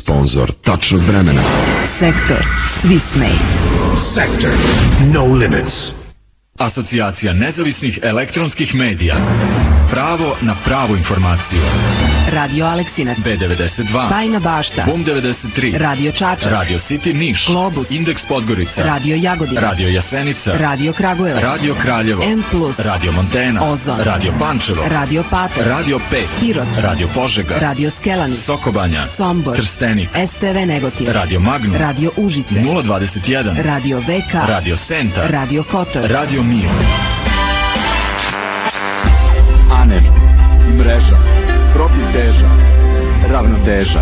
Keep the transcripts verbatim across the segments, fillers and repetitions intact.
sponsor tačnog vremena. Sektor Swiss Made. Sektor No Limits. Asocijacija nezavisnih elektronskih medija. Pravo na pravu informaciju. Radio Aleksinac, B devedeset dva, Bajina Bašta, Bum devedeset tri, Radio Čačak, Radio City Niš, Globus, Indeks Podgorica, Radio Jagodina, Radio Jasenica, Radio Kragujevac, Radio Kraljevo, M plus, Radio Montena, Ozon, Radio Pančevo, Radio Pater, Radio pet, Pirot, Radio Požega, Radio Skelani, Sokobanja, Sombor, Trstenik, S T V Negotin, Radio Magnum, Radio Užice, nula dvadeset jedan, Radio V K, Radio Senta, Radio Kotor, Radio Mir. ANER, mreža, profiteža, ravnoteža.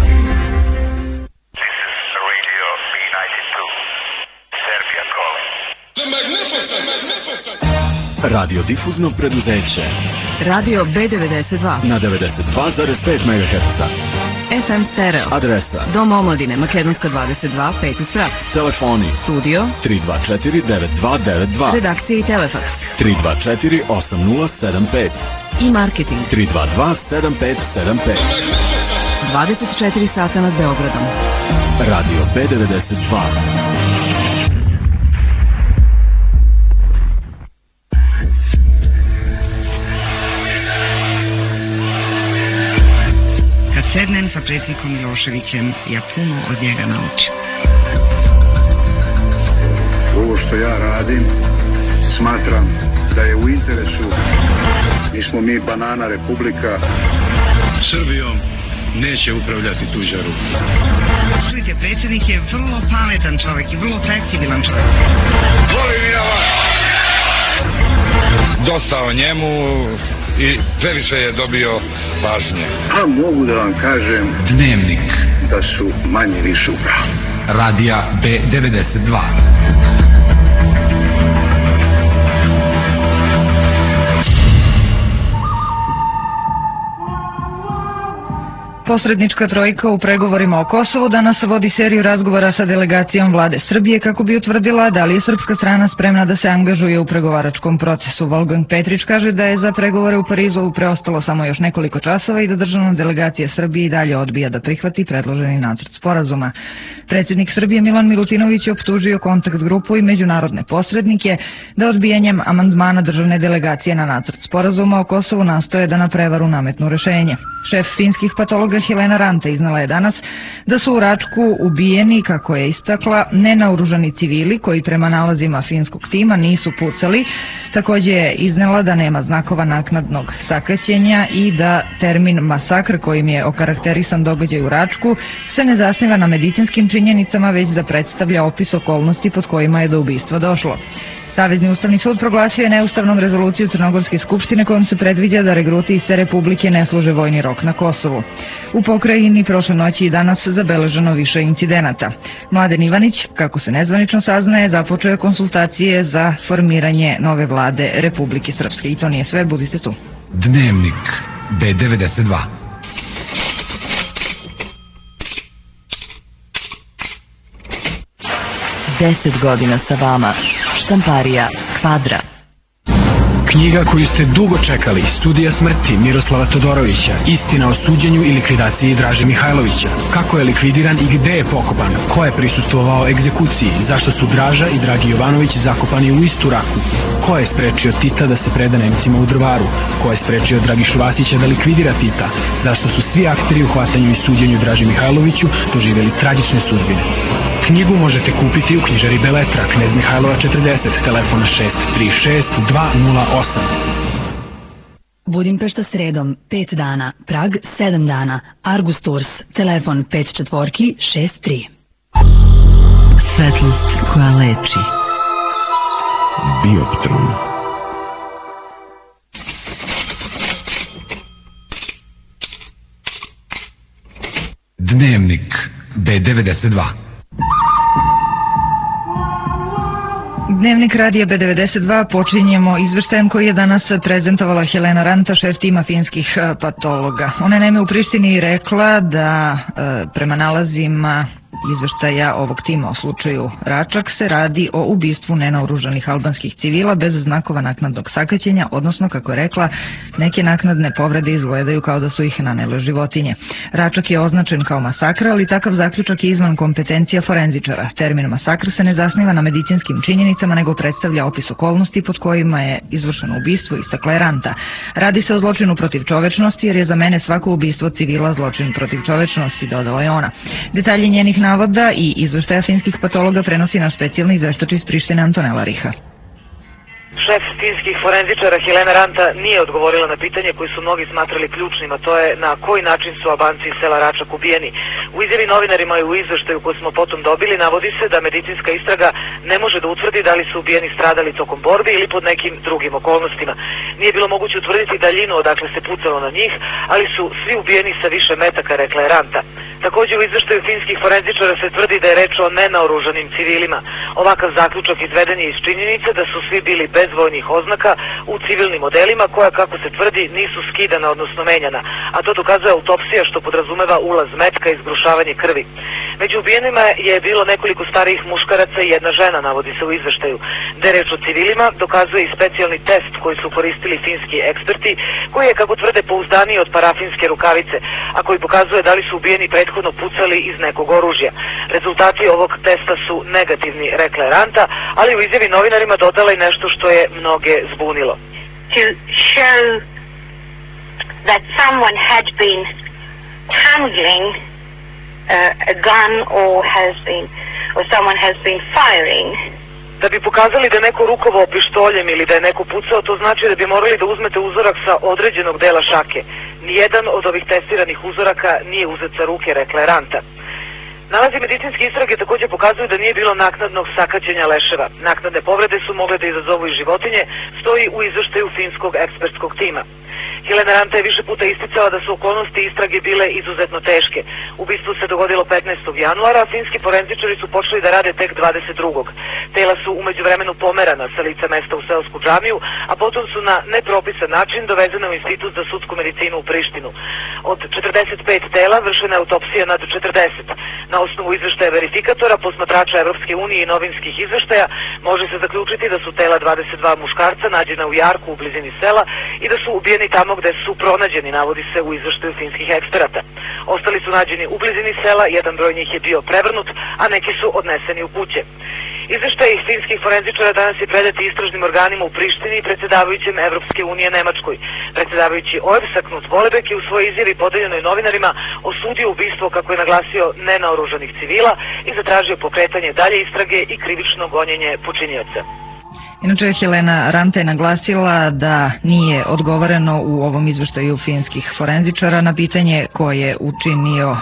Radio difuzno preduzeće Radio B devedeset dva na devedeset dva zarez pet megaherca. F M stereo. Adresa Dom omladine Makedonska dvadeset dva, peti sprat. Telefoni Studio tri dva četiri devet dva devet dva. Redakcija i telefaks tri dva četiri osam nula sedam pet. i marketing tri dva dva sedam pet sedam pet. dvadeset četiri sata nad Beogradom. Radio B devedeset dva. Kad sednem sa predsjednikom Miloševićem, ja puno od njega naučim. Ovo što ja radim, smatram da je u interesu. Nismo mi banana republika. Srbijom neće upravljati tuđa ruka. Čujte, predsjednik je vrlo pametan čovjek i vrlo fleksibilan čovjek. Volim ja vas! Dosta o njemu i previše je dobio pažnje. A mogu da vam kažem Dnevnik da su manje više u pravu. Radija B devedeset dva. Posrednička trojka u pregovorima o Kosovu danas vodi seriju razgovora sa delegacijom vlade Srbije kako bi utvrdila da li je srpska strana spremna da se angažuje u pregovaračkom procesu. Wolfgang Petrić kaže da je za pregovore u Parizu preostalo samo još nekoliko časova i da državna delegacija Srbije i dalje odbija da prihvati predloženi nacrt sporazuma. Predsjednik Srbije Milan Milutinović je optužio kontakt grupu i međunarodne posrednike da odbijanjem amandmana državne delegacije na nacrt sporazuma o Kosovu nastoje da na prevaru nametnu rešenje. Šef finskih patologa Helena Ranta iznala je danas da su u Račku ubijeni, kako je istakla, nenaoružani civili koji prema nalazima finskog tima nisu pucali. Također je iznela da nema znakova naknadnog sakaćenja i da termin masakr kojim je okarakterisan događaj u Račku se ne zasniva na medicinskim činjenicama, već da predstavlja opis okolnosti pod kojima je do ubistva došlo. Savezni ustavni sud proglasio je neustavnom rezoluciju Crnogorske skupštine kojom se predviđa da regruti iz te republike ne služe vojni rok na Kosovu. U pokrajini prošle noći i danas zabeleženo više incidenata. Mladen Ivanić, kako se nezvanično saznaje, započeo je konsultacije za formiranje nove vlade Republike Srpske. I to nije sve, budite tu. Dnevnik B devedeset dva. Deset godina sa vama. Štamparija Kvadra. Knjiga koju ste dugo čekali, Studija smrti Miroslava Todorovića, istina o suđenju i likvidaciji Draže Mihajlovića. Kako je likvidiran i gde je pokopan, ko je prisustvovao egzekuciji, zašto su Draža i Dragi Jovanović zakopani u istu raku, ko je sprečio Tita da se preda Nemcima u Drvaru, ko je sprečio Dragišu Vasića da likvidira Tita, zašto su svi akteri u hvatanju i suđenju Draži Mihajloviću doživjeli tragične sudbine. Knjigu možete kupiti u knjižari Beletra, Knez Mihajlova četrdeset, telefona šest tri šest dva nula osam. Budimpešta sredom pet dana, Prag sedam dana, Argus Tours, telefon pet četvorki šest tri. Svetlost koja leči. Bioptron. Dnevnik B devedeset dva. Dnevnik radija B devedeset dva počinjemo izveštajem koji je danas prezentovala Helena Ranta, šef tima finskih patologa. Ona je naime u Prištini rekla da prema nalazima izveštaja ovog tima o slučaju Račak se radi o ubistvu nenaoružanih albanskih civila bez znakova naknadnog sakaćenja, odnosno, kako je rekla, neke naknadne povrede izgledaju kao da su ih nanele životinje. Račak je označen kao masakr, ali takav zaključak je izvan kompetencija forenzičara. Termin masakr se ne zasniva na medicinskim činjenicama, nego predstavlja opis okolnosti pod kojima je izvršeno ubistvo, istakla je Ranta. Radi se o zločinu protiv čovečnosti, jer je za mene svako ubistvo civila zločin protiv čovečnosti, dodala je ona. Detalji njenih navoda i izveštaja finskih patologa prenosi naš specijalni izveštač iz Prištine Antonela Riha. Šef finskih forenzičara Helena Ranta nije odgovorila na pitanje koje su mnogi smatrali ključnim, a to je na koji način su Albanci iz sela Račak ubijeni. U izjavi novinarima i u izveštaju koji smo potom dobili navodi se da medicinska istraga ne može da utvrdi da li su ubijeni stradali tokom borbi ili pod nekim drugim okolnostima. Nije bilo moguće utvrditi daljinu odakle se pucalo na njih, ali su svi ubijeni sa više metaka, rekla je Ranta. Također u izveštaju finskih forenzičara se tvrdi da je reč o nenaoružanim civilima. Ovakav zaključak izveden je iz činjenice da su svi bili bez vojnih oznaka u civilnim modelima koja, kako se tvrdi, nisu skidana, odnosno menjana, a to dokazuje autopsija što podrazumeva ulaz metka i zgrušavanje krvi. Među ubijenima je bilo nekoliko starijih muškaraca i jedna žena, navodi se u izveštaju. Da je reč o civilima dokazuje i specijalni test koji su koristili finski eksperti, koji je, kako tvrde, pouzdaniji od parafinske rukavice, a koji pokazuje da li su ubijeni prethodno pucali iz nekog oružja. Rezultati ovog testa su negativni, rekla je Ranta, ali u izjavi novinarima dodala i nešto što je mnoge zbunilo. To show that someone had been handling uh, a gun or has been or someone has been firing. Da bi pokazali da je neko rukovao pištoljem ili da je neko pucao, to znači da bi morali da uzmete uzorak sa određenog dela šake. Nijedan od ovih testiranih uzoraka nije uzet sa ruke, rekla je Ranta. Nalazi medicinske istrage također pokazuju da nije bilo naknadnog sakaćenja leševa. Naknadne povrede su mogle da izazovu i životinje, stoji u izveštaju finskog ekspertskog tima. Helena Ranta je više puta isticala da su okolnosti istrage bile izuzetno teške. Ubistvo se dogodilo petnaestog januara, a finski forenzičari su počeli da rade tek dvadeset drugog Tela su umeđu vremenu pomerana sa lica mesta u seosku džamiju, a potom su na nepropisan način dovezene u Institut za sudsku medicinu u Prištinu. Od četrdeset pet tela vršena je autopsija nad četrdeset. Na osnovu izveštaja verifikatora, posmatrača Evropske unije i novinskih izveštaja, može se zaključiti da su tela dvadeset dva muškarca nađena u jarku u blizini sela i da su ubijeni tamo gde su pronađeni, navodi se u izveštaju finskih eksperata. Ostali su nađeni u blizini sela, jedan broj njih je bio prevrnut, a neki su odneseni u kuće. Izveštaj finskih forenzičara danas je predati istražnim organima u Prištini i predsjedavajućem Evropske unije Nemačkoj. Predsjedavajući O E B S Knut Vollebæk je u svojoj izjavi podeljenoj novinarima osudio ubistvo, kako je naglasio, nenaoružanih civila i zatražio pokretanje dalje istrage i krivično gonjenje počinioca. Inače, Helena Ranta je naglasila da nije odgovoreno u ovom izveštaju finskih forenzičara na pitanje ko je učinio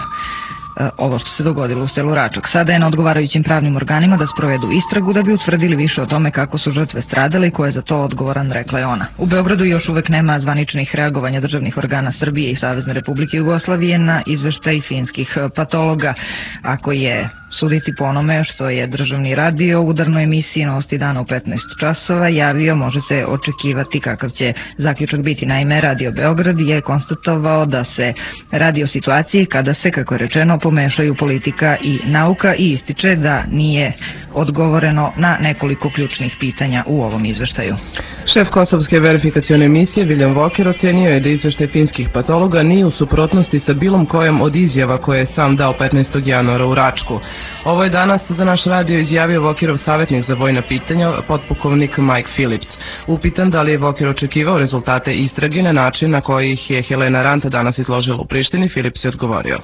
ovo što se dogodilo u selu Račak. Sada je na odgovarajućim pravnim organima da sprovedu istragu da bi utvrdili više o tome kako su žrtve stradale i ko je za to odgovoran, rekla je ona. U Beogradu još uvek nema zvaničnih reagovanja državnih organa Srbije i Savezne Republike Jugoslavije na izveštaj finskih patologa. Ako je suditi po onome što je državni radio u udarnoj emisiji Novosti dana u petnaest časova javio, može se očekivati kakav će zaključak biti. Naime, Radio Beograd je konstatovao da se radi o situaciji kada se, kako je rečeno, pomešaju politika i nauka i ističe da nije odgovoreno na nekoliko ključnih pitanja u ovom izveštaju. Šef kosovske verifikacione misije William Walker ocenio je da izveštaj finskih patologa nije u suprotnosti sa bilom kojom od izjava koje je sam dao petnaestog januara u Račku. Ovo je danas za naš radio izjavio Walkerov savjetnik za vojna pitanja, potpukovnik Mike Phillips. Upitan da li je Walker očekivao rezultate istrage na način na koji ih je Helena Ranta danas izložila u Prištini, Phillips je odgovorio.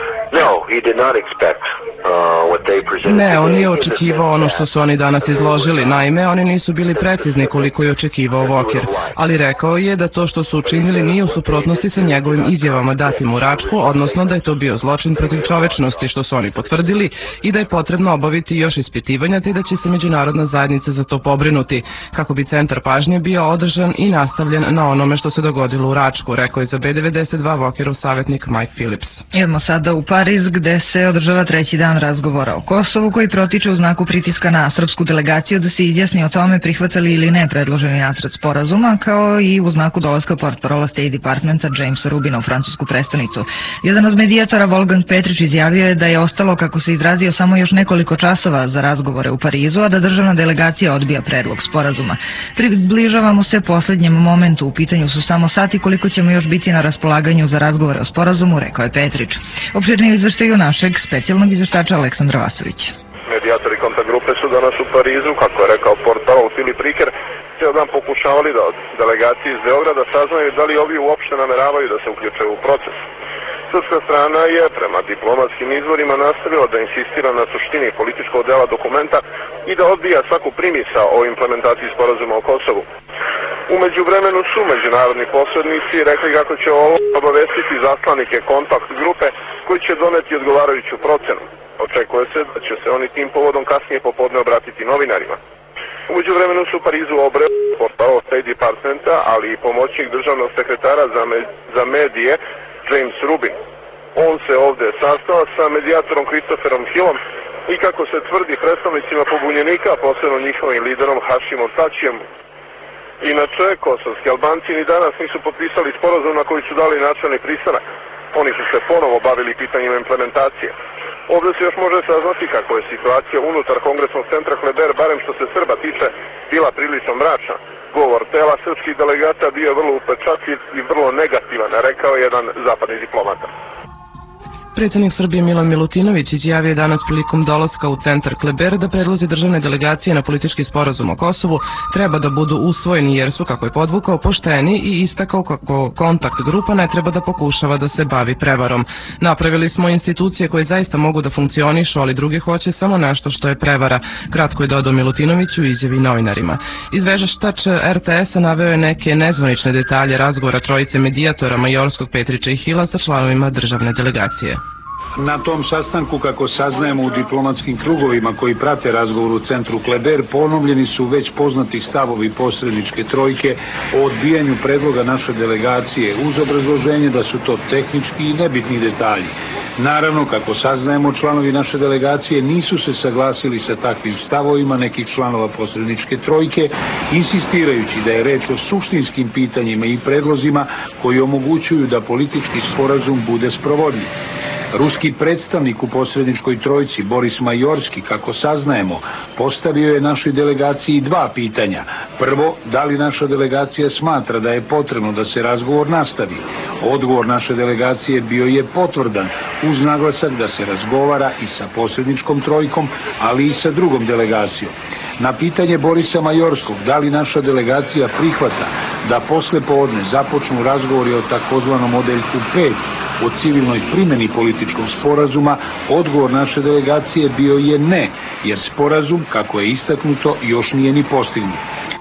Ne, on nije očekivao ono što su oni danas izložili. Naime, oni nisu bili precizni koliko je očekivao Walker, ali rekao je da to što su učinili nije u suprotnosti sa njegovim izjavama datim u Račku, odnosno da je to bio zločin protiv čovečnosti, što su oni potvrdili, i da je potrebno obaviti još ispitivanja, te da će se međunarodna zajednica za to pobrinuti, kako bi centar pažnje bio održan i nastavljen na onome što se dogodilo u Račku, rekao je za B devedeset dva Walkerov savjetnik Mike Phillips. Idemo sada u Pariz, gde se održava treći dan razgovora o Kosovu koji protiče u znaku pritiska na srpsku delegaciju da se izjasni o tome prihvatali ili ne predloženi nacrt sporazuma, kao i u znaku dolaska portparola State Departmenta Jamesa Rubina u francusku prestonicu. Jedan od medijatora, Wolfgang Petrić, izjavio je da je ostalo, kako se izrazio, samo još nekoliko časova za razgovore u Parizu, a da državna delegacija odbija predlog sporazuma. Približavamo se posljednjem momentu, u pitanju su samo sati koliko ćemo još biti na raspolaganju za razgovore o sporazumu, rekao je Petrić. Opširnije izveštaju našeg specijalnog izveštača Aleksandra Vasovića. Medijatori kontakt grupe su danas u Parizu, kako je rekao portparol Filip Riker, cijel dan pokušavali da od delegacije iz Beograda saznaju da li ovi uopšte nameravaju da se uključe u proces. Srpska strana je prema diplomatskim izvorima nastavila da insistira na suštini političkog dela dokumenta i da odbija svaku primisa o implementaciji sporazuma o Kosovu. Umeđu vremenu su međunarodni posrednici rekli kako će ovo obavestiti zaslanike kontakt grupe koji će doneti odgovarajuću procenu. Očekuje se da će se oni tim povodom kasnije popodne obratiti novinarima. Umeđu vremenu su u Parizu obreo portparol State Departmenta, ali i pomoćnik državnog sekretara za, me, za medije James Rubin. On se ovde sastao sa medijatorom Christopherom Hillom i, kako se tvrdi, predstavnicima pobunjenika, posebno njihovim liderom Hašimom Tačijem. Inače, kosovski Albanci ni danas nisu potpisali sporazum na koji su dali načelni pristanak. Oni su se ponovo bavili pitanjima implementacije. Ovdje se još može saznati kako je situacija unutar Kongresnog centra Kleber, barem što se Srba tiče, bila prilično mračna. Govor tela srpskih delegata bio je vrlo upečatljiv i vrlo negativan, rekao je jedan zapadni diplomata. Predsjednik Srbije Milan Milutinović izjavio je danas prilikom dolaska u centar Kleber da predlozi državne delegacije na politički sporazum o Kosovu treba da budu usvojeni jer su, kako je podvukao, pošteni i istakao kako kontakt grupa ne treba da pokušava da se bavi prevarom. Napravili smo institucije koje zaista mogu da funkcionišu, ali drugi hoće samo nešto što je prevara, kratko je dodao Milutinović u izjavi novinarima. Izveštač R T S-a naveo je neke nezvanične detalje razgovora trojice medijatora Majorskog, Petrića i Hila sa članovima državne delegacije. Na tom sastanku, kako saznajemo u diplomatskim krugovima koji prate razgovor u centru Kleber, ponovljeni su već poznati stavovi posredničke trojke o odbijanju predloga naše delegacije uz obrazloženje da su to tehnički i nebitni detalji. Naravno, kako saznajemo, članovi naše delegacije nisu se saglasili sa takvim stavovima nekih članova posredničke trojke, insistirajući da je reč o suštinskim pitanjima i predlozima koji omogućuju da politički sporazum bude sprovodljiv. Ruski predstavnik u posredničkoj trojci, Boris Majorski, kako saznajemo, postavio je našoj delegaciji dva pitanja. Prvo, da li naša delegacija smatra da je potrebno da se razgovor nastavi? Odgovor naše delegacije bio je potvrdan, uz naglasak da se razgovara i sa posredničkom trojkom, ali i sa drugom delegacijom. Na pitanje Borisa Majorskog, da li naša delegacija prihvata da posle podne započnu razgovori o takozvanom odeljku pet, o civilnoj primjeni političkog sporazuma, odgovor naše delegacije bio je ne, jer sporazum, kako je istaknuto, još nije ni postignut.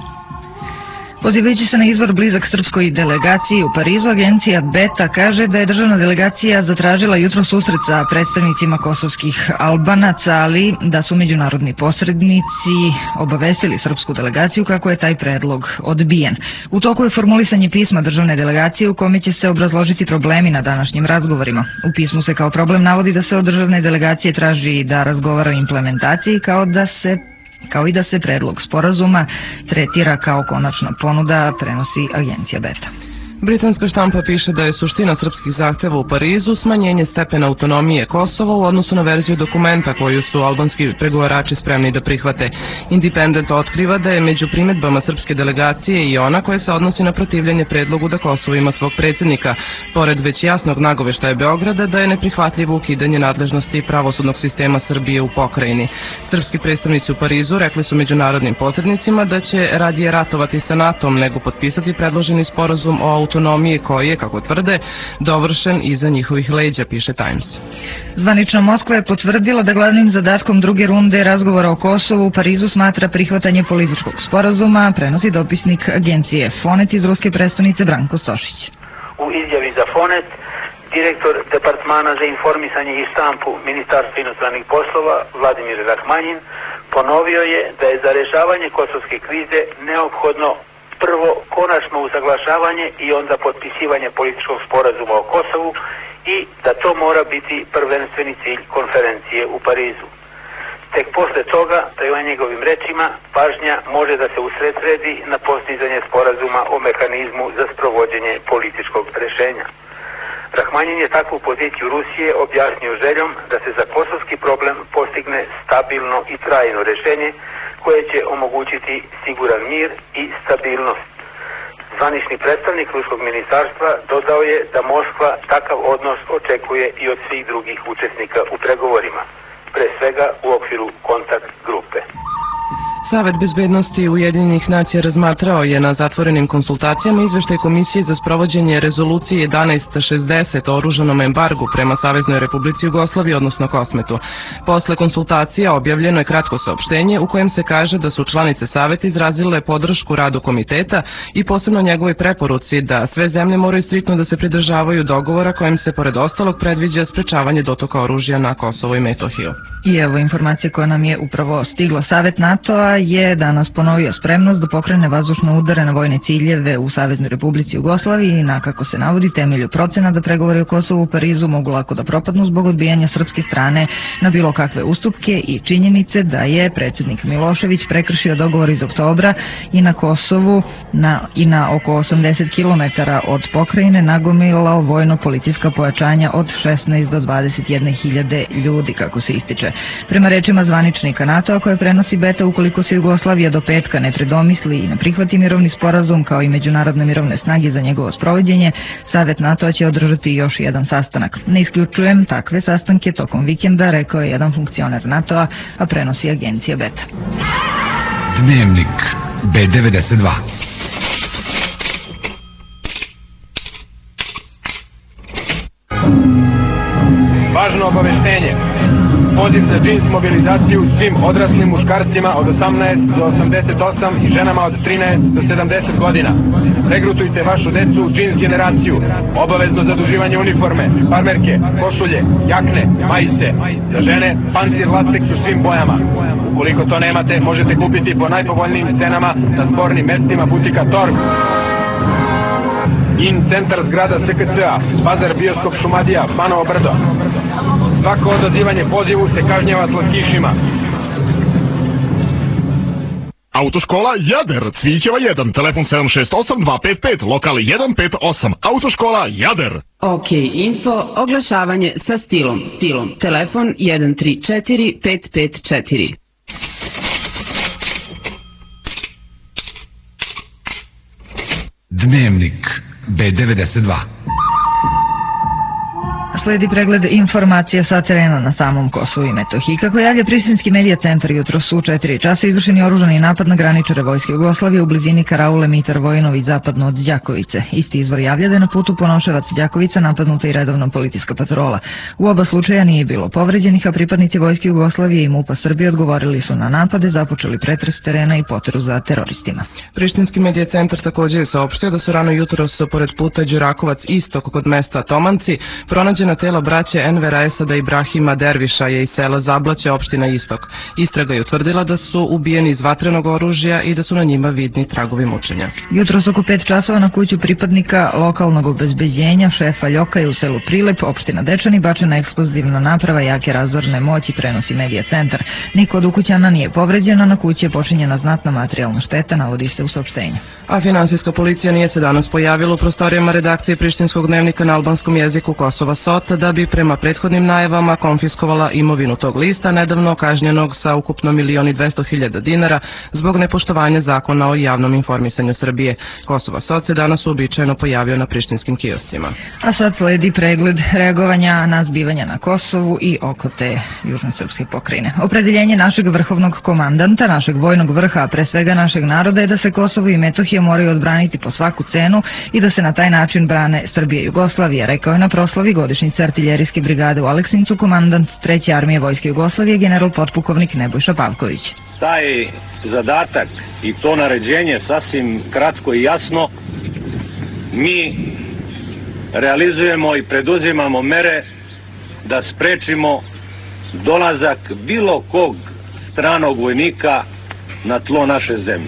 Pozivajući se na izvor blizak srpskoj delegaciji u Parizu, agencija Beta kaže da je državna delegacija zatražila jutro susret sa predstavnicima kosovskih Albanaca, ali da su međunarodni posrednici obavestili srpsku delegaciju kako je taj predlog odbijen. U toku je formulisanje pisma državne delegacije u kome će se obrazložiti problemi na današnjim razgovorima. U pismu se kao problem navodi da se od državne delegacije traži da razgovara o implementaciji kao da se kao i da se predlog sporazuma tretira kao konačna ponuda, prenosi agencija Beta. Britanska štampa piše da je suština srpskih zahteva u Parizu smanjenje stepena autonomije Kosova u odnosu na verziju dokumenta koju su albanski pregovarači spremni da prihvate. Independent otkriva da je među primedbama srpske delegacije i ona koja se odnosi na protivljenje predlogu da Kosovo ima svog predsjednika, pored već jasnog nagoveštaja Beograda da je neprihvatljivo ukidanje nadležnosti pravosudnog sistema Srbije u pokrajini. Srpski predstavnici u Parizu rekli su međunarodnim posrednicima da će radije ratovati sa NATO-om nego potpisati predloženi sporazum o autonomije koji je, kako tvrde, dovršen iza njihovih leđa, piše Times. Zvanično Moskva je potvrdila da glavnim zadatkom druge runde razgovora o Kosovu u Parizu smatra prihvatanje političkog sporazuma, prenosi dopisnik agencije Fonet iz ruske prestonice Branko Stošić. U izjavi za Fonet, direktor Departmana za informisanje i štampu Ministarstva inostranih poslova Vladimir Rahmanin ponovio je da je za rešavanje kosovske krize neophodno prvo konačno usaglašavanje i onda potpisivanje političkog sporazuma o Kosovu i da to mora biti prvenstveni cilj konferencije u Parizu. Tek posle toga, prema njegovim rečima, pažnja može da se usredsredi na postizanje sporazuma o mehanizmu za sprovođenje političkog rešenja. Rahmanin je takvu poziciju Rusije objasnio željom da se za kosovski problem postigne stabilno i trajno rešenje koje će omogućiti siguran mir i stabilnost. Zvanični predstavnik ruskog ministarstva dodao je da Moskva takav odnos očekuje i od svih drugih učesnika u pregovorima, pre svega u okviru kontakt grupe. Savet bezbednosti Ujedinjenih nacija razmatrao je na zatvorenim konsultacijama izveštaj Komisije za sprovođenje rezolucije jedanaest šezdeset o oružanom embargu prema Saveznoj Republici Jugoslaviji, odnosno Kosmetu. Posle konsultacija objavljeno je kratko saopštenje u kojem se kaže da su članice Saveta izrazile podršku radu komiteta i posebno njegovoj preporuci da sve zemlje moraju striktno da se pridržavaju dogovora kojim se pored ostalog predviđa sprečavanje dotoka oružja na Kosovo i Metohiju. I evo informacije koja nam je upravo stigla. Savet NATO-a je danas ponovio spremnost da pokrene vazdušne udare na vojne ciljeve u Saveznoj Republici Jugoslaviji i na, kako se navodi, temelju procena da pregovori o Kosovu u Parizu mogu lako da propadnu zbog odbijanja srpske strane na bilo kakve ustupke i činjenice da je predsjednik Milošević prekršio dogovor iz oktobra i na Kosovu na, i na oko osamdeset kilometara od pokrajine nagomilao vojno-policijska pojačanja od šesnaest do dvadeset jedne hiljade ljudi, kako se ističe. Prema rečima zvaničnika NATO-a koje prenosi Beta, ukoliko se Jugoslavija do petka ne predomisli i ne prihvati mirovni sporazum kao i međunarodne mirovne snage za njegovo sprovođenje, Savet NATO-a će održati još jedan sastanak. Ne isključujem takve sastanke tokom vikenda, rekao je jedan funkcioner NATO-a, a prenosi agencija Beta. Dnevnik be devedeset dva. Važno obaveštenje. Poziv za džins mobilizaciju svim odraslim muškarcima od osamnaest do osamdeset osam i ženama od trinaest do sedamdeset godina. Regrutujte vašu decu u džins generaciju. Obavezno zaduživanje uniforme, farmerke, košulje, jakne, majice. Za žene pancir lateks u svim bojama. Ukoliko to nemate, možete kupiti po najpovoljnijim cenama na zbornim mestima butika Torg. In centar zgrada S K C-a, Bazar Bioskop Šumadija, Banovo Brdo. Svako odazivanje pozivu se kažnjava slatkišima. Autoškola Jader, Cvićeva jedan, telefon sedam šest osam dva pet pet, lokal jedan pet osam, Autoškola Jader. OK Info, oglašavanje sa stilom, stilom, telefon jedan tri četiri pet pet četiri. Dnevnik be devedeset dva. Sledi pregled informacija sa terena na samom Kosovu i Metohiji. Kako javlja Prištinski medija centar, jutros u četiri časa izvršen je oružani napad na graničare Vojske Jugoslavije u blizini Karaule Mitar Vojinović zapadno od Đakovice. Isti izvor javlja da je na putu Ponoševac-Đakovica napadnuta i redovna policijska patrola. U oba slučaja nije bilo povređenih, a pripadnici Vojske Jugoslavije i MUP-a Srbije odgovorili su na napade, započeli pretres terena i poteru za teroristima. Prištinski medija centar također je saopštio da su rano jutros pored puta Đurakovac istok kod mesta Tomanci pronađena tela braće Envera Esada i Ibrahima Derviša je iz sela Zablaće, opština Istok. Istraga je utvrdila da su ubijeni iz vatrenog oružja i da su na njima vidni tragovi mučenja. Jutros oko pet časova na kuću pripadnika lokalnog obezbeđenja šefa Ljoka je u selu Prilep, opština Dečani, bačena eksplozivna naprava jake razorne moći, prenosi medija centar. Niko od ukućana nije povređen, a na kući je počinjena znatna materijalna šteta, navodi se u saopštenju. A finansijska policija nije se danas pojavila u prostorijama redakcije Prištinskog dnevnika na albanskom jeziku Kosova Sot da bi prema prethodnim najavama konfiskovala imovinu tog lista, nedavno kažnjenog sa ukupno milion i dvesta hiljada dinara zbog nepoštovanja zakona o javnom informisanju Srbije. Kosova Sot se danas uobičajeno pojavio na prištinskim kioscima. A sad sledi pregled reagovanja na zbivanja na Kosovu i oko te južne srpske pokrajine. Opredeljenje našeg vrhovnog komandanta, našeg vojnog vrha, a pre svega našeg naroda je da se Kosovo i Metohija moraju odbraniti po svaku cenu i da se na taj način brane Srbije i Jugoslavije, rekao je na proslavi godišnjice artiljerijske brigade u Aleksincu komandant treće armije Vojske Jugoslavije general potpukovnik Nebojša Pavković. Taj zadatak i to naređenje sasvim kratko i jasno mi realizujemo i preduzimamo mere da sprečimo dolazak bilo kog stranog vojnika na tlo naše zemlje.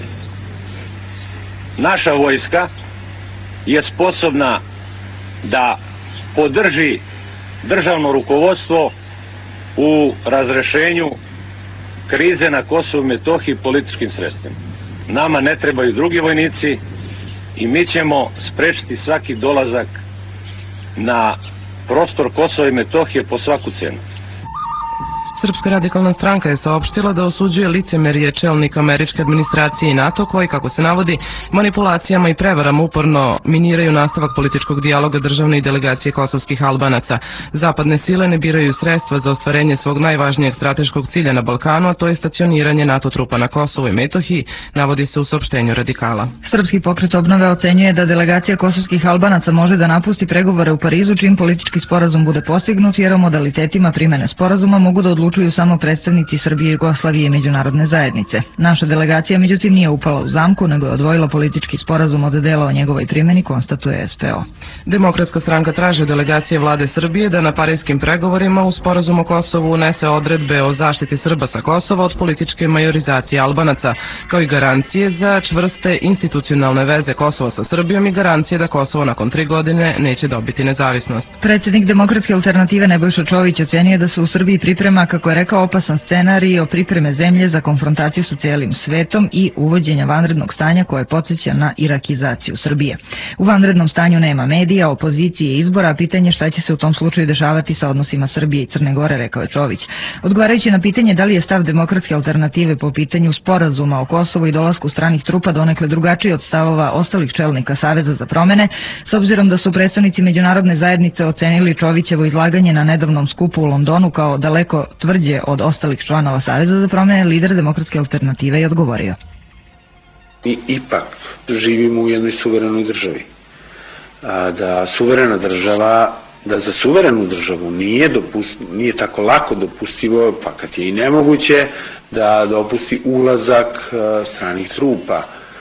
Naša vojska je sposobna da podrži državno rukovodstvo u razrešenju krize na Kosovu i Metohiji političkim sredstvima. Nama ne trebaju drugi vojnici i mi ćemo sprečiti svaki dolazak na prostor Kosova i Metohije po svaku cenu. Srpska radikalna stranka je saopštila da osuđuje licemerje čelnika američke administracije i NATO koji, kako se navodi, manipulacijama i prevarama uporno miniraju nastavak političkog dijaloga državne i delegacije kosovskih Albanaca. Zapadne sile ne biraju sredstva za ostvarenje svog najvažnijeg strateškog cilja na Balkanu, a to je stacioniranje NATO trupa na Kosovu i Metohiji, navodi se u saopštenju radikala. Srpski pokret obnove ocenjuje da delegacija kosovskih Albanaca može da napusti pregovore u Parizu čim politički sporazum bude postignut, jer o modalitetima primene sporazuma mogu da odlučuju odlučuju samo predstavnici Srbije, Jugoslavije i međunarodne zajednice. Naša delegacija međutim nije upala u zamku, nego je odvojila politički sporazum od dela o njegovoj primjeni, konstatuje S P O. Demokratska stranka traži delegacije vlade Srbije da na parijskim pregovorima u sporazum o Kosovu unese odredbe o zaštiti Srba sa Kosova od političke majorizacije Albanaca, kao i garancije za čvrste institucionalne veze Kosova sa Srbijom i garancije da Kosovo nakon tri godine neće dobiti nezavisnost. Predsjednik Demokratske alternative Nebojša Čović ocenio da se u Srbiji priprema, kako je rekao, opasan scenarij o pripreme zemlje za konfrontaciju sa cijelim svetom i uvođenja vanrednog stanja koje podsjeća na irakizaciju Srbije. U vanrednom stanju nema medija, opozicije i izbora, a pitanje šta će se u tom slučaju dešavati sa odnosima Srbije i Crne Gore, rekao je Čović. Odgovarajući na pitanje da li je stav Demokratske alternative po pitanju sporazuma o Kosovu i dolasku stranih trupa donekle drugačiji od stavova ostalih čelnika Saveza za promene, s obzirom da su predstavnici međunarodne zajednice ocenili Čovićevo izlaganje na nedavnom skupu u Londonu kao daleko tvrđe od ostalih članova Saveza za promene, lider Demokratske alternative je odgovorio. Mi ipak živimo u jednoj suverenoj državi. A da suverena država, da za suverenu državu nije, dopust, nije tako lako dopustivo, pa kad je i nemoguće, da dopusti ulazak stranih trupa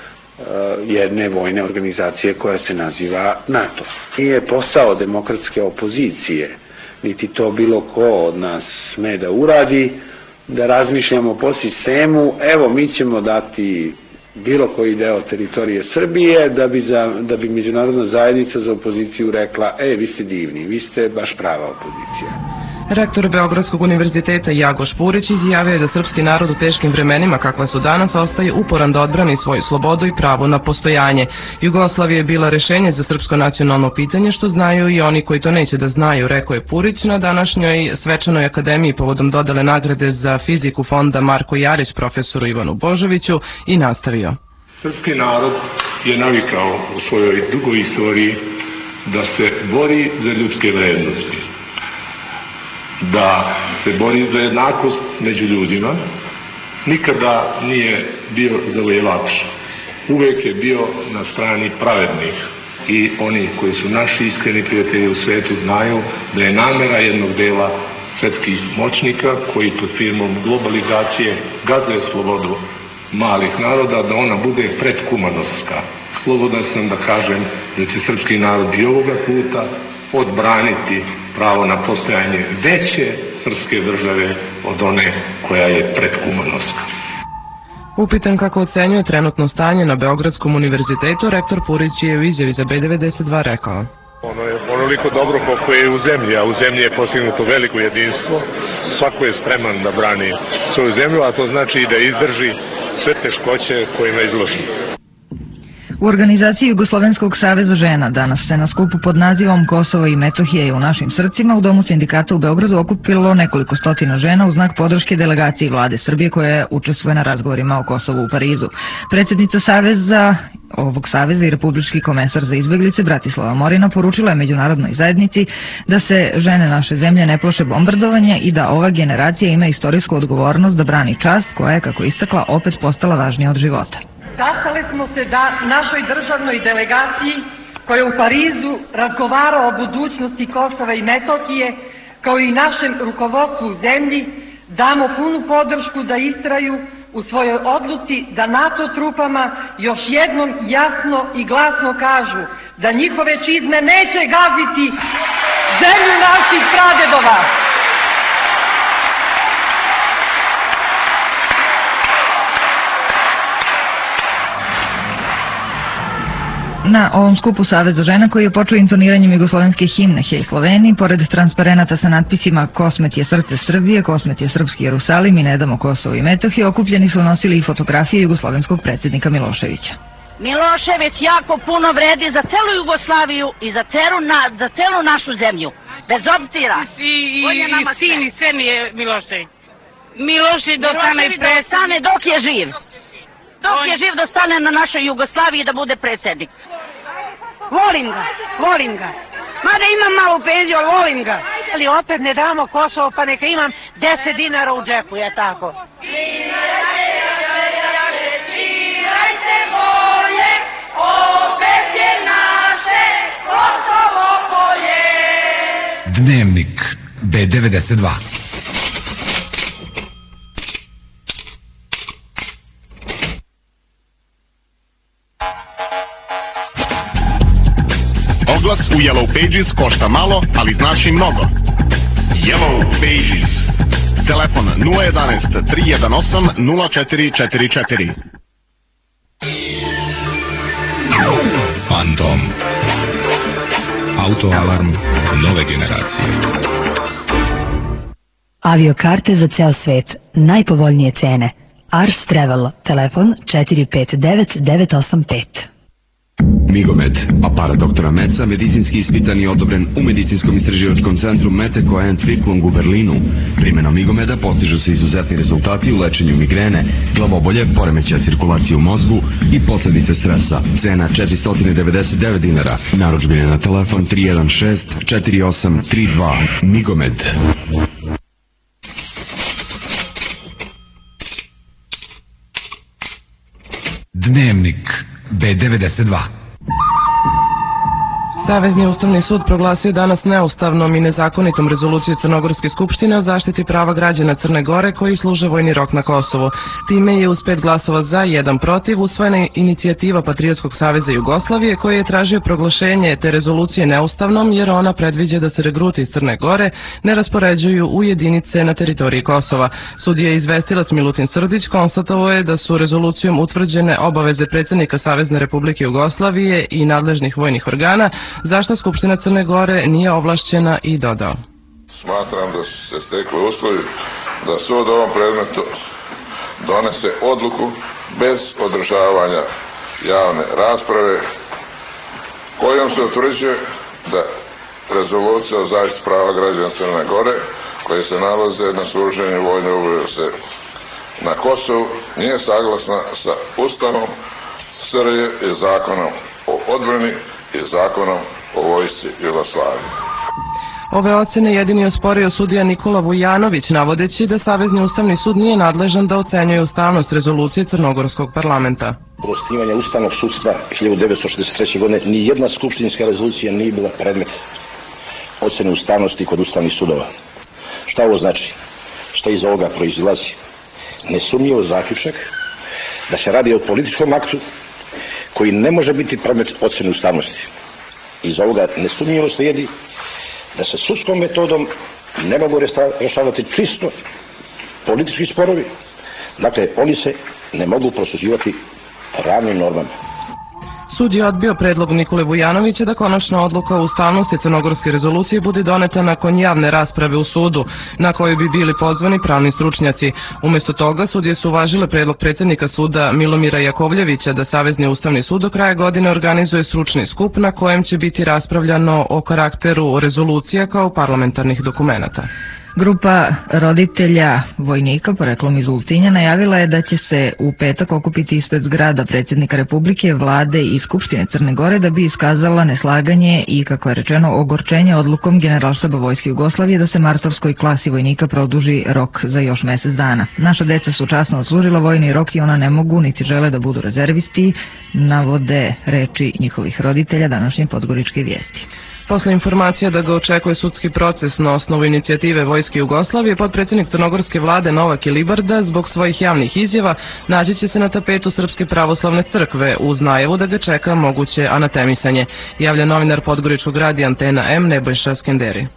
jedne vojne organizacije koja se naziva NATO. Nije posao demokratske opozicije, niti to bilo ko od nas sme da uradi, da razmišljamo po sistemu, evo mi ćemo dati bilo koji deo teritorije Srbije da bi, za, da bi međunarodna zajednica za opoziciju rekla, e, vi ste divni, vi ste baš prava opozicija. Rektor Beogradskog univerziteta Jagoš Purić izjavio je da srpski narod u teškim vremenima kakva su danas ostaje uporan da odbrani svoju slobodu i pravo na postojanje. Jugoslavija je bila rešenje za srpsko nacionalno pitanje, što znaju i oni koji to neće da znaju, rekao je Purić na današnjoj svečanoj akademiji povodom dodele nagrade za fiziku fonda Marko Jarić profesoru Ivanu Božoviću i nastavio. Srpski narod je navikao u svojoj dugoj istoriji da se bori za ljudske vrednosti, da se bori za jednakost među ljudima, nikada nije bio zavojevač. Uvek je bio na strani pravednih i oni koji su naši iskreni prijatelji u svetu znaju da je namera jednog dela svetskih moćnika koji pod firmom globalizacije gaze slobodu malih naroda, da ona bude predkumanovska. Slobodan sam da kažem da će srpski narod i ovoga puta odbraniti pravo na postojanje veće srpske države od one koja je predkumanovska. Upitan kako ocenjuje trenutno stanje na Beogradskom univerzitetu, rektor Purić je u izjavi za B devedeset dva rekao: Ono je onoliko dobro koliko je u zemlji, a u zemlji je postignuto veliko jedinstvo. Svako je spreman da brani svoju zemlju, a to znači i da izdrži sve teškoće kojima je izložen. U organizaciji Jugoslovenskog saveza žena danas se na skupu pod nazivom Kosovo i Metohija je u našim srcima u Domu sindikata u Beogradu okupilo nekoliko stotina žena u znak podrške delegaciji vlade Srbije koja učestvuje na razgovorima o Kosovu u Parizu. Predsjednica saveza, ovog saveza i republički komesar za izbjeglice Bratislava Morina poručila je međunarodnoj zajednici da se žene naše zemlje ne plaše bombardovanja i da ova generacija ima istorijsku odgovornost da brani čast koja je, kako istakla, opet postala važnija od života. Sastali smo se da našoj državnoj delegaciji koja u Parizu razgovara o budućnosti Kosova i Metohije, kao i našem rukovodstvu u zemlji, damo punu podršku da istraju u svojoj odluci da NATO trupama još jednom jasno i glasno kažu da njihove čizme neće gaziti zemlju naših pradedova. Na ovom skupu Saveza žena koji je počeo intoniranjem jugoslovenske himne Hej Sloveniji, pored transparenata sa natpisima Kosmet je srce Srbije, Kosmet je srpski Jerusalim i ne damo Kosovo i Metohiju, okupljeni su nosili i fotografije jugoslovenskog predsjednika Miloševića. Milošević jako puno vredi za celu Jugoslaviju i za celu, na, za celu našu zemlju. Bez obzira. I, i, i sin i sve mi je Milošević. Milošević dostane predsjednik. Dok je živ. Dok je živ da stane na našoj Jugoslaviji da bude predsjednik. Volim ga, volim ga. Mada imam malu penziju, ali volim ga. Ali opet ne damo Kosovo, pa neka imam deset dinara u džepu, je tako? Svirajte bolje, opet je naše Kosovo polje. Dnevnik be devedeset dva. Oglas u Yellow Pages košta malo, ali znači mnogo. Yellow Pages. Telefon nula jedanaest tri jedan osam nula četiri četiri četiri. Fantom. Autoalarm nove generacije. Aviokarte za ceo svet. Najpovoljnije cene. Ars Travel. Telefon četiri pet devet devet osam pet. Migomed, aparat doktora Meca, medicinski ispitan i odobren u medicinskom istraživačkom centru Meteko and Fiklung u Berlinu. Primenom Migomeda postižu se izuzetni rezultati u lečenju migrene, glavobolje, poremećaja cirkulacije u mozgu i posledice stresa. Cena četiristo devedeset devet dinara. Narudžbine na telefon tri jedan šest četiri osam tri dva. Migomed. Dnevnik be devedeset dva. Savezni ustavni sud proglasio danas neustavnom i nezakonitom rezoluciju Crnogorske skupštine o zaštiti prava građana Crne Gore koji služe vojni rok na Kosovu. Time je uz pet glasova za i jedan protiv usvojena inicijativa Patriotskog saveza Jugoslavije koji je tražio proglašenje te rezolucije neustavnom jer ona predviđa da se regruti iz Crne Gore ne raspoređuju u jedinice na teritoriji Kosova. Sudija izvestilac Milutin Srdić konstatovao je da su rezolucijom utvrđene obaveze predsjednika Savezne Republike Jugoslavije i nadležnih vojnih organa, zašto Skupština Crne Gore nije ovlašćena i dodao. Smatram da su se stekli uslovi da sud ovom predmetu donese odluku bez održavanja javne rasprave kojom se utvrđuje da rezolucija o zaštiti prava građana Crne Gore koje se nalaze na služenju vojne obaveze na Kosovu nije saglasna sa Ustavom Srbije i zakonom o odbrani i zakonom o vojsci Jugoslavije. Ove ocene jedini osporio sudija Nikola Vujanović, navodeći da Savezni ustavni sud nije nadležan da ocenjuje ustavnost rezolucije Crnogorskog parlamenta. Od osnivanja Ustavnog sudstva hiljadu devetsto šezdeset treće. godine ni jedna skupštinska rezolucija nije bila predmet ocene ustavnosti kod ustavnih sudova. Šta ovo znači? Šta iz ovoga proizilazi? Nesumnjivo zaključak da se radi o političkom aktu koji ne može biti predmet ocene ustavnosti. Iz ovoga nesumnjivo slijedi da se sudskom metodom ne mogu rješavati čisto politički sporovi. Dakle, oni se ne mogu prosuđivati pravnim normama. Sud je odbio predlog Nikole Vujanovića da konačna odluka o ustavnosti Crnogorske rezolucije bude doneta nakon javne rasprave u sudu, na kojoj bi bili pozvani pravni stručnjaci. Umjesto toga, sudije su uvažile predlog predsjednika suda Milomira Jakovljevića da Savezni ustavni sud do kraja godine organizuje stručni skup na kojem će biti raspravljano o karakteru rezolucija kao parlamentarnih dokumenata. Grupa roditelja vojnika poreklom iz Ulcinja najavila je da će se u petak okupiti ispred zgrada predsjednika Republike, vlade i Skupštine Crne Gore da bi iskazala neslaganje i, kako je rečeno, ogorčenje odlukom Generalštaba Vojske Jugoslavije da se martovskoj klasi vojnika produži rok za još mjesec dana. Naša deca su časno odslužila vojni rok i ona ne mogu niti žele da budu rezervisti, navode reči njihovih roditelja današnje Podgoričke vijesti. Posle informacija da ga očekuje sudski proces na osnovu inicijative Vojske Jugoslavije, potpredsjednik crnogorske vlade Novak Ilibarda zbog svojih javnih izjava naći će se na tapetu Srpske pravoslavne crkve uz najavu da ga čeka moguće anatemisanje, javlja novinar Podgoričkog radija Antena M Nebojša Skenderi.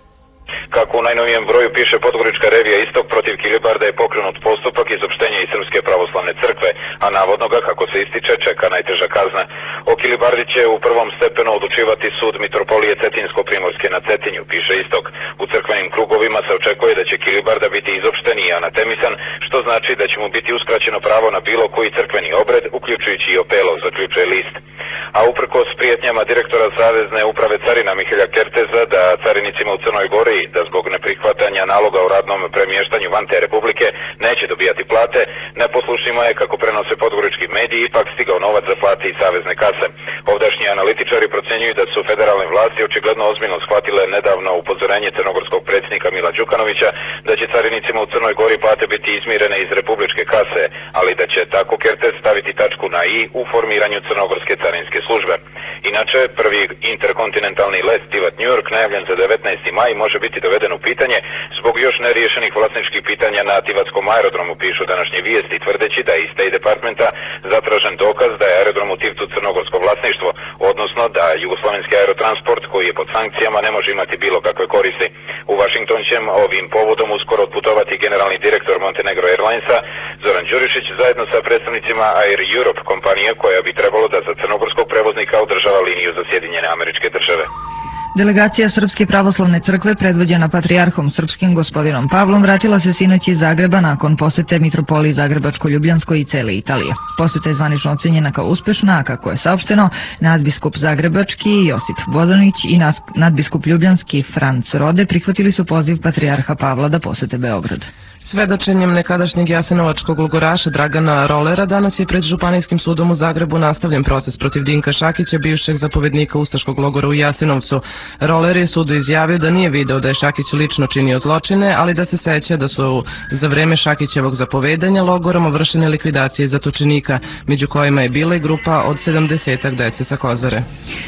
Kako u najnovijem broju piše Podgorička revija Istok, protiv Kilibarda je pokrenut postupak izopštenja iz Srpske pravoslavne crkve, a navodno ga, kako se ističe, čeka najteža kazna. O Kilibardi će u prvom stepenu odlučivati sud Mitropolije Cetinsko-Primorske na Cetinju, piše Istok. U crkvenim krugovima se očekuje da će Kilibarda biti izopšten i anatemisan, što znači da će mu biti uskraćeno pravo na bilo koji crkveni obred, uključujući i opelo, zaključuje list. A uprkos prijetnjama direktora Savezne uprave carina Mihelja Kerteza da carinicima u Crnoj Gori da zbog neprihvatanja naloga o radnom premještanju van te republike neće dobijati plate, neposlušnima je, kako prenose podgorički mediji, ipak stigao novac za plate iz savezne kase. Ovdašnji analitičari procjenjuju da su federalne vlasti očigledno ozbiljno shvatile nedavno upozorenje crnogorskog predsjednika Mila Đukanovića da će carinicima u Crnoj Gori plate biti izmirene iz republičke kase, ali da će tako Kertez staviti tačku na i u formiranju crnogorske carinske službe. Inače, prvi interkontinentalni let Tivat New York najavljen za devetnaesti maj može biti doveden u pitanje zbog još neriješenih vlasničkih pitanja na Tivatskom aerodromu, pišu današnje vijesti, tvrdeći da je iz State Departmenta zatražen dokaz da je aerodrom u Tivtu crnogorsko vlasništvo, odnosno da Jugoslovenski aerotransport, koji je pod sankcijama, ne može imati bilo kakve koristi. U Washington će ovim povodom uskoro otputovati generalni direktor Montenegro Airlinesa Zoran Đurišić zajedno sa predstavnicima Air Europe kompanije, koja bi trebalo da za crnogorskog prevoznika održava liniju za Sjedinjene Američke Države. Delegacija Srpske pravoslavne crkve, predvođena patrijarhom srpskim gospodinom Pavlom, vratila se sinoć iz Zagreba nakon posete Mitropoliji Zagrebačko-Ljubljanskoj i cele Italije. Poseta je zvanično ocenjena kao uspešna, a kako je saopšteno, nadbiskup Zagrebački Josip Bozanić i nadbiskup Ljubljanski Franc Rode prihvatili su poziv patrijarha Pavla da posete Beograd. Svedočenjem nekadašnjeg jasenovačkog logoraša Dragana Rolera danas je pred Županijskim sudom u Zagrebu nastavljen proces protiv Dinka Šakića, bivšeg zapovednika Ustaškog logora u Jasenovcu. Roler je sudu izjavio da nije video da je Šakić lično činio zločine, ali da se seća da su za vreme Šakićevog zapovedanja logorom vršene likvidacije zatočenika, među kojima je bila i grupa od sedamdesetak dece sa Kozare.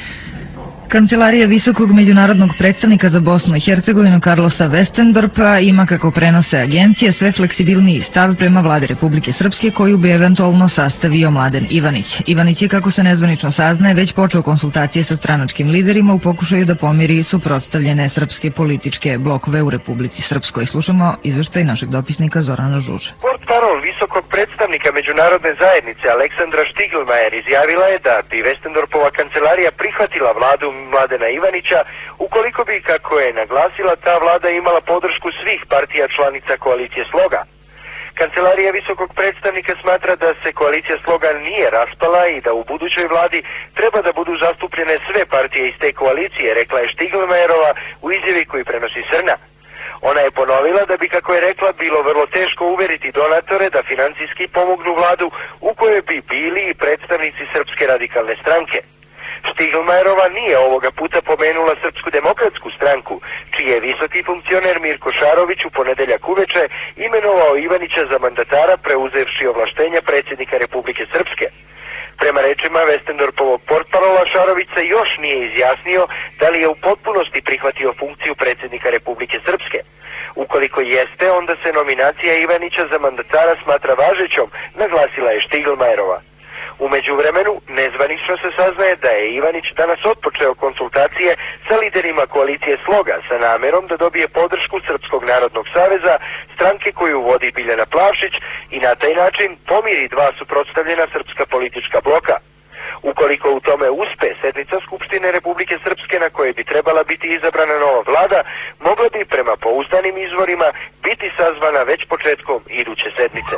Kancelarija visokog međunarodnog predstavnika za Bosnu i Hercegovinu Carlosa Westendorpa ima, kako prenose agencije, sve fleksibilniji stav prema vladi Republike Srpske, koju bi eventualno sastavio Mladen Ivanić. Ivanić je, kako se nezvanično saznaje, već počeo konsultacije sa stranačkim liderima u pokušaju da pomiri suprotstavljene srpske političke blokove u Republici Srpskoj. Slušamo izveštaj našeg dopisnika Zorana Žuže. Portparol visokog predstavnika međunarodne zajednice Aleksandra Štiglmajer izjavila je da bi Westendorpova kancelarija prihvatila vladu Mladena Ivanića ukoliko bi, kako je naglasila, ta vlada imala podršku svih partija članica koalicije Sloga. Kancelarija visokog predstavnika smatra da se koalicija Sloga nije raspala i da u budućoj vladi treba da budu zastupljene sve partije iz te koalicije, rekla je Štiglmajerova u izjavi koji prenosi Srna. Ona je ponovila da bi, kako je rekla, bilo vrlo teško uveriti donatore da financijski pomognu vladu u kojoj bi bili i predstavnici Srpske radikalne stranke. Štiglmajerova nije ovoga puta pomenula Srpsku demokratsku stranku, čiji je visoki funkcioner Mirko Šarović u ponedeljak uveče imenovao Ivanića za mandatara, preuzevši ovlaštenja predsjednika Republike Srpske. Prema rečima Westendorpovog portparola, Šarović se još nije izjasnio da li je u potpunosti prihvatio funkciju predsjednika Republike Srpske. Ukoliko jeste, onda se nominacija Ivanića za mandatara smatra važećom, naglasila je Štiglmajerova. U međuvremenu, nezvanično se saznaje da je Ivanić danas otpočeo konsultacije sa liderima koalicije Sloga sa namerom da dobije podršku Srpskog narodnog saveza, stranke koju vodi Biljana Plavšić, i na taj način pomiri dva suprotstavljena srpska politička bloka. Ukoliko u tome uspe, sednica Skupštine Republike Srpske, na kojoj bi trebala biti izabrana nova vlada, mogla bi prema pouzdanim izvorima biti sazvana već početkom iduće sedmice.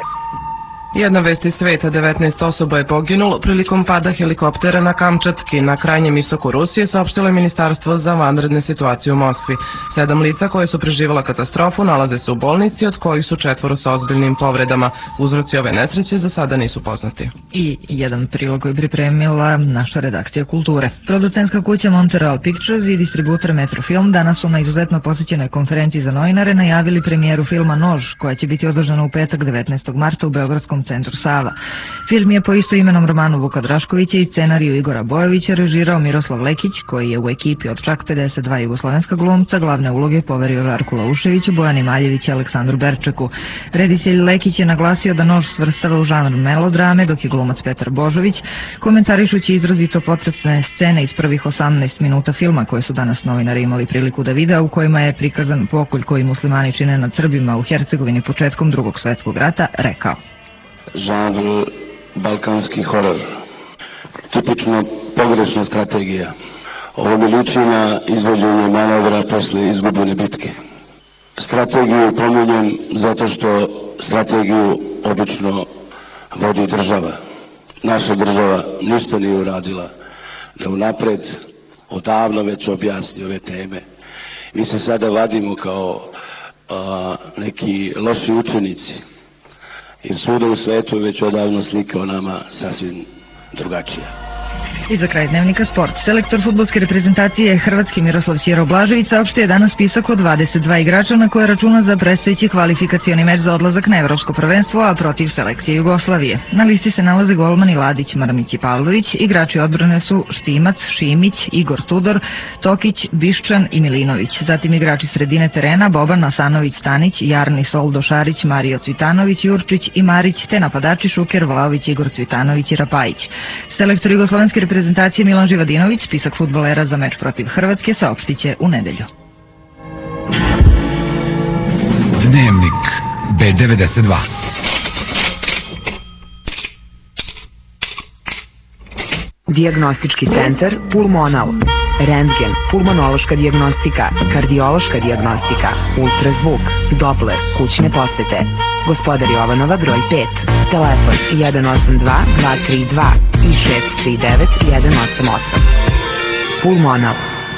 Jedna vest iz sveta, devetnaest osoba je poginulo prilikom pada helikoptera na Kamčatki, na krajnjem istoku Rusije, saopštilo je Ministarstvo za vanredne situacije u Moskvi. Sedam lica koje su preživjela katastrofu nalaze se u bolnici, od kojih su četvoro sa ozbiljnim povredama. Uzroci ove nesreće za sada nisu poznati. I jedan prilog koji pripremila naša redakcija Kulture. Producentska kuća Montreal Pictures i distributor Metrofilm danas su na izuzetno posjećenoj konferenciji za novinare najavili premijeru filma Nož, koja će biti održana u petak devetnaestog marta u Beogradskom Kliničkom centru Sava. Film je po istoimenom romanu Vuka Draškovića i scenariju Igora Bojovića režirao Miroslav Lekić, koji je u ekipi od čak pedeset dva jugoslovenska glumca glavne uloge poverio Žarku Lauševiću, Bojani Maljević i Aleksandru Berčeku. Reditelj Lekić je naglasio da Nož svrstava u žanr melodrame, dok je glumac Petar Božović, komentarišući izrazito potresne scene iz prvih osamnaest minuta filma koje su danas novinari imali priliku da vide, u kojima je prikazan pokolj koji muslimani čine nad Srbima u Hercegovini početkom Drugog svetskog rata, rekao: Žanr balkanski horor, tipično pogrešna strategija. Ovo mi liči na izvođenje manevra posle izgubljene bitke. Strategiju pominjem zato što strategiju obično vodi država. Naša država ništa nije uradila da unapred odavno već objasni ove teme. Mi se sada vadimo kao a, neki loši učenici, jer svuda u svetu već odavno slika o nama sasvim drugačija. I za kraj dnevnika sport. Selektor fudbalske reprezentacije Hrvatski Miroslav Ćiro Blažević saopštio je danas spisak od dvadeset dva igrača na koje računa za predstojeći kvalifikacioni meč za odlazak na evropsko prvenstvo, a protiv selekcije Jugoslavije. Na listi se nalaze golmani Ladić, Marmić i Pavlović, igrači odbrane su Štimac, Šimić, Igor Tudor, Tokić, Biščan i Milinović. Zatim igrači sredine terena Boban, Asanović, Stanić, Jarni, Soldo, Šarić, Mario Cvitanović, Jurčić i Marić, te napadači Šuker, Vlaović, Igor Cvitanović i Rapajić. Selektor jugoslovenske reprezentacije Milan Živadinović spisak fudbalera za meč protiv Hrvatske saopštit će u nedelju. Dnevnik be devedeset dva. Dijagnostički centar Pulmonal, rentgen, pulmonološka dijagnostika, kardiološka dijagnostika, ultrazvuk, Doppler, kućne posete. Gospodar Jovanova broj pet, telefon jedan osam dva dva tri dva i šest tri devet jedan osam osam. Pulmonal.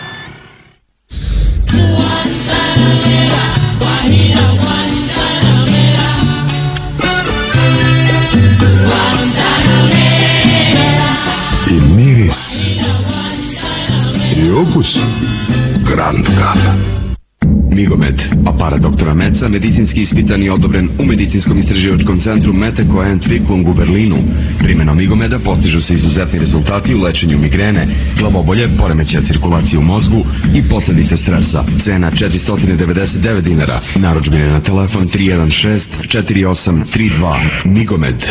I miris i okus Grand Cava. Migomed, aparat doktora Meca, medicinski ispitan i odobren u medicinskom istraživačkom centru Meteko and Viklung u Berlinu. Primenom Migomeda postižu se izuzetni rezultati u lečenju migrene, glavobolje, poremećaja cirkulacije u mozgu i posledice stresa. Cena četiristo devedeset devet dinara. Narudžbine na telefon tri jedan šest četiri osam tri dva. Migomed.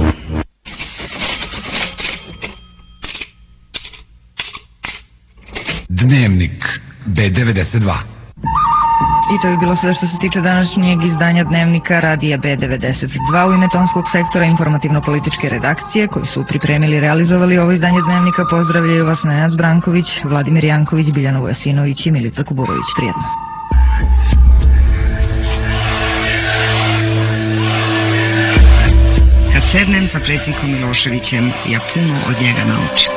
Dnevnik be devedeset dva. I to je bilo sve što se tiče današnjeg izdanja dnevnika radija be devedeset dva. U ime tonskog sektora informativno-političke redakcije koji su pripremili i realizovali ovo izdanje dnevnika pozdravljaju vas Nenad Branković, Vladimir Janković, Biljana Vujasinović i Milica Kuburović. Prijetno. Kad sednem sa predsjednikom Miloševićem, ja puno od njega naučim.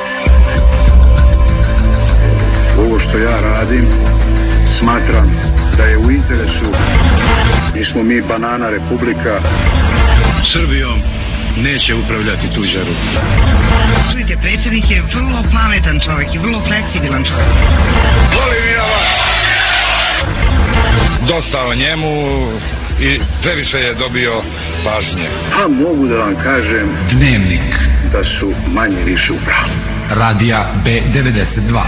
Ovo što ja radim, smatram da je u interesu. Mi smo mi banana republika. Srbijom neće upravljati tuđaru. Čujte, predsjednik je vrlo pametan čovjek i vrlo fleksibilan čovjek. Volim ja vas! Dosta o njemu i previše je dobio pažnje. A mogu da vam kažem Dnevnik da su manje više u pravu. Radija be devedeset dva.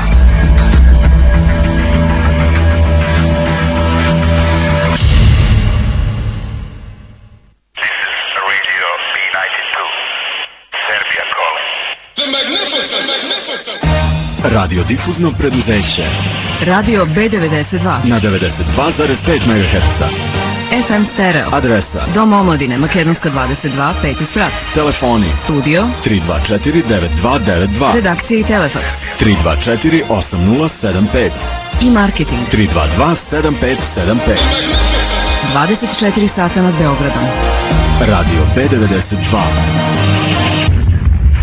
Radiodifuzno preduzeće Radio be devedeset dva na devedeset dva zarez pet megaherca. ef em stereo. Adresa Dom omladine, Makedonska dvadeset dva, peti sprat. Telefoni Studio tri dva četiri devet dva devet dva. Redakcija i telefaks tri dva četiri osam nula sedam pet. I marketing tri dva dva sedam pet sedam pet. dvadeset četiri sata nad Beogradom. Radio be devedeset dva.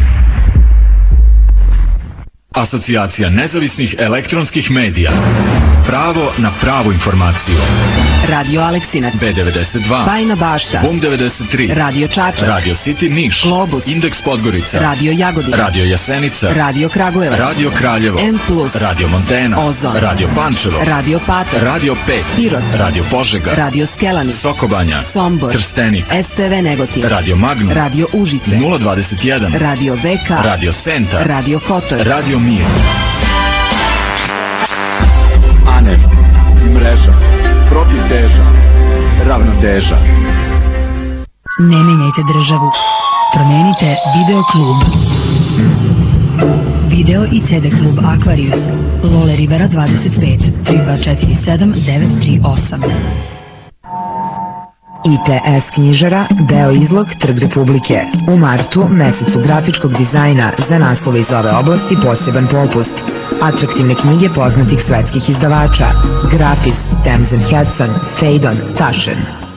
Asocijacija nezavisnih elektronskih medija. Pravo na pravu informaciju. Radio Aleksinac, B devedeset dva, Bajina Bašta, Bum devedeset tri, Radio Čačak, Radio City Niš, Globus, Indeks Podgorica, Radio Jagodina, Radio Jasenica, Radio Kragujevac, Radio Kraljevo, M plus, Radio Montena, Ozon, Radio Pančevo, Radio Patar, Radio pet, Pirot, Radio Požega, Radio Skelani, Sokobanja, Sombor, Trstenik, S T V Negotin, Radio Magnum, Radio Užice, nula dvadeset jedan, Radio V K, Radio Senta, Radio Kotor, Radio Mir. ANER, mreža, protiv teža, ravnoteža. Ne menjajte državu. Promenite Video klub. Video i C D klub Aquarius. Lole Ribera dvadeset pet, tri dva četiri sedam devet tri osam. I T S knjižara, deo izlog, Trg Republike. U martu, mesecu grafičkog dizajna, za naslove iz ove oblasti poseban popust. Atraktivne knjige poznatih svetskih izdavača: Grafis, Thames and Hudson, Phaidon, Taschen.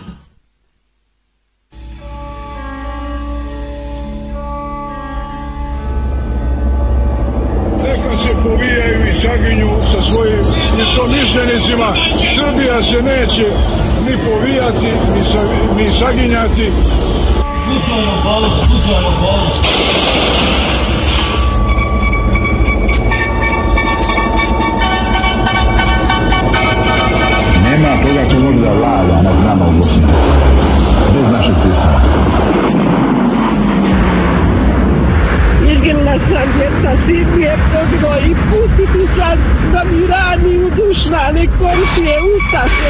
Neka se povijaju i saginju sa svojim istomišljenicima. Srbija se neće ni povijati, ni, sa, ni saginjati. Slušajmo balus, slušajmo balus. Nema toga ko može da vlada nad nama u Bosni. Bez našeg pristava. Izginula sam djeca, sin mi je pobilo i pustiti sad da mi rani u dušmane korupije ustaše.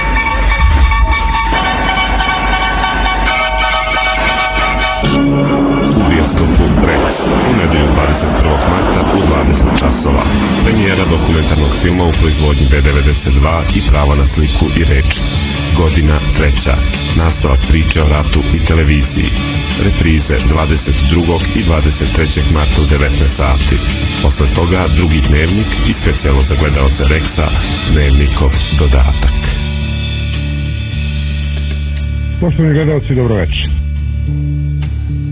U bioskopu Pres, u nedelju dvadeset prvog marta u dvadeset časova. Premijera dokumentarnog filma u proizvodnji B devedeset dva i prava na sliku i reč. Godina treća. Nastavak priče o ratu i televiziji. Reprize dvadeset drugog i dvadeset trećeg marta u devetnaest sati. Posle toga drugi dnevnik i specijalno za gledaoce Reksa Dnevnikov dodatak. Poštovani gledalci, dobro večer.